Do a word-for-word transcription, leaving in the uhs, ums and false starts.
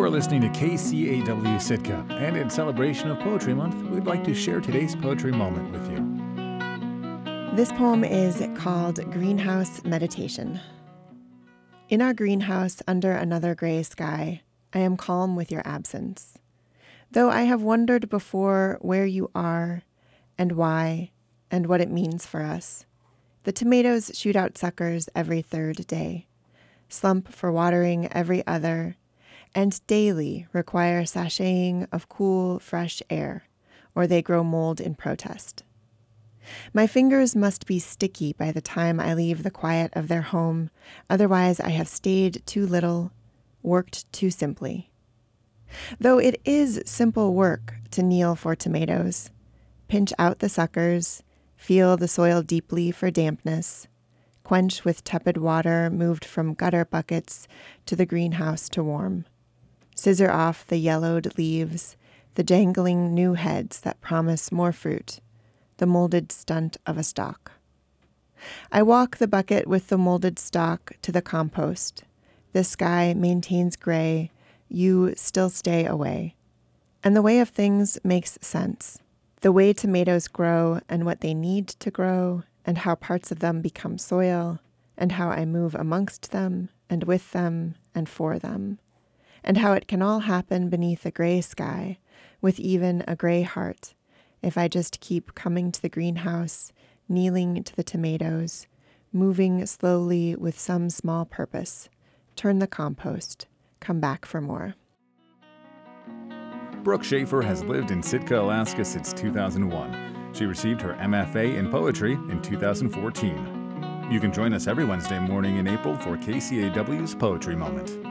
You're listening to K C A W Sitka, and in celebration of Poetry Month, we'd like to share today's poetry moment with you. This poem is called Greenhouse Meditation. In our greenhouse under another gray sky, I am calm with your absence. Though I have wondered before where you are and why and what it means for us. The tomatoes shoot out suckers every third day, slump for watering every other, and daily require sashaying of cool, fresh air, or they grow mold in protest. My fingers must be sticky by the time I leave the quiet of their home, otherwise I have stayed too little, worked too simply. Though it is simple work to kneel for tomatoes, pinch out the suckers, feel the soil deeply for dampness, quench with tepid water moved from gutter buckets to the greenhouse to warm. Scissor off the yellowed leaves, the jangling new heads that promise more fruit, the molded stunt of a stalk. I walk the bucket with the molded stalk to the compost. The sky maintains gray, you still stay away. And the way of things makes sense. The way tomatoes grow and what they need to grow, and how parts of them become soil, and how I move amongst them, and with them, and for them. And how it can all happen beneath a gray sky, with even a gray heart, if I just keep coming to the greenhouse, kneeling to the tomatoes, moving slowly with some small purpose, turn the compost, come back for more. Brooke Schaefer has lived in Sitka, Alaska since two thousand one. She received her M F A in poetry in two thousand fourteen. You can join us every Wednesday morning in April for K C A W's Poetry Moment.